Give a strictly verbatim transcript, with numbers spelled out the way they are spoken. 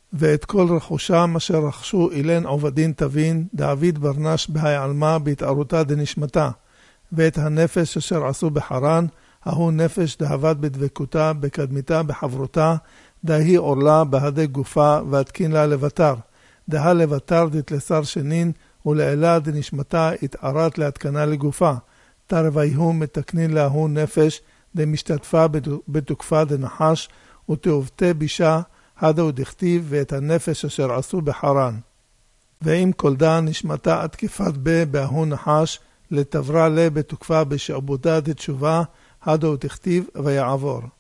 ואת כל רכושם אשר רכשו אילן עובדין תבין, דוד ברנש בהי עלמה בהתארותה דנשמתה, ואת הנפש אשר עשו בחרן, ההוא נפש דהבת בדבקותה, בקדמיתה, בחברותה, דהי עורלה בהדי גופה, והתקין לה לבטר. דה לבטר דתלסר שנין, ולעילה דנשמתה התארת להתקנה לגופה. תרוויהו מתקנין להוא נפש, דמשתתפה בתוקפה דנחש, ותאובתה בישה, הדו דכתיב, ואת הנפש אשר עשו בחרן. ואם קולדה נשמתה התקפת בה בהוא נחש, לתברה לה בתוקפה בשעבודה דתשובה, הדו דכתיב ויעבור.